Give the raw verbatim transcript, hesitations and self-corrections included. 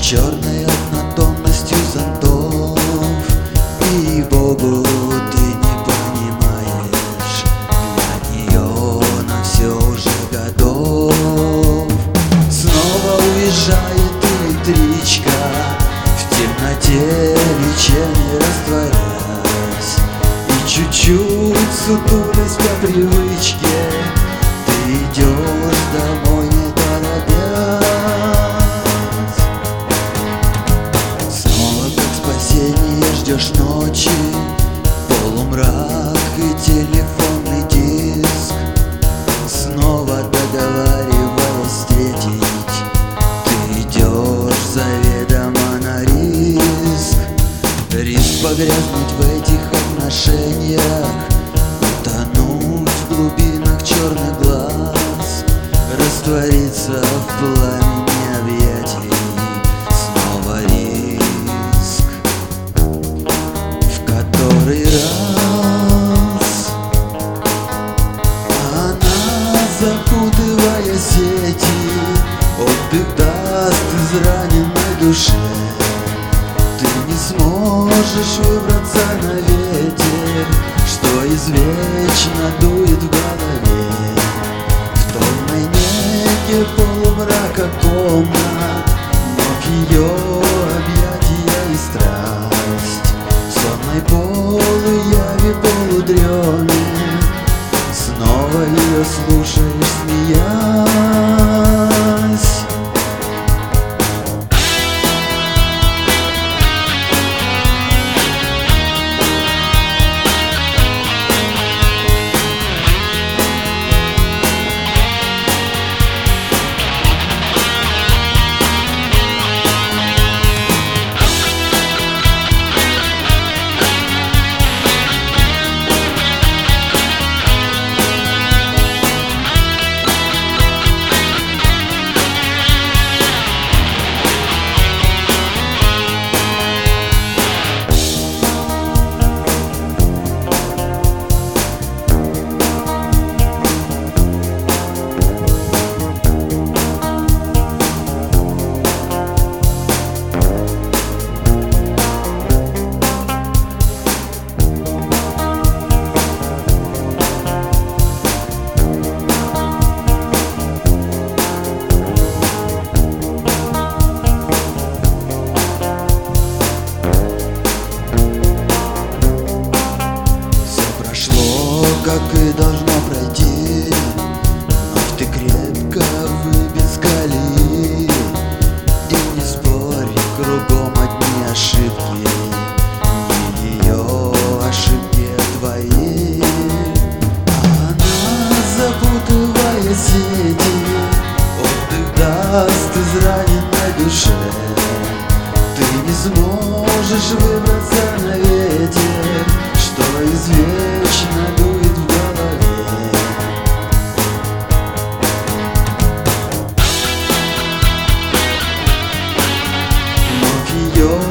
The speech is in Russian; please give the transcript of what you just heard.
черной однотонностью зонтов. И Богу ты не понимаешь, для нее на все уже готов. Снова уезжает электричка, в темноте вечерней растворясь, и чуть-чуть сутулясь по привычке ты идешь домой не торопясь. Снова как спасение ждешь ночи, полумрак и телефонный диск. Снова договариваясь встретить, ты идешь заведомо на риск. Риск погрязнуть в этих отношениях, утонуть в глубинах черных глаз, раствориться в пламени объятий. Снова риск, в который раз она, запутывая сети, отдых даст израненной душе. Ты не сможешь выбраться на ветер, что извечно дует в голове. В томной неге полумрака комнат, ног ее объятия и страсть. В сонной полуяви полудреме снова ее слушаешь, смеясь. Как и должно пройти, вновь ты крепко выбит с колеи. И не спорь, кругом одни ошибки, не ее ошибки, а твои. Она, запутывая сети, отдых даст израненной душе. Ты не сможешь выбраться на ветер, что извечно дует в голове. Ног ее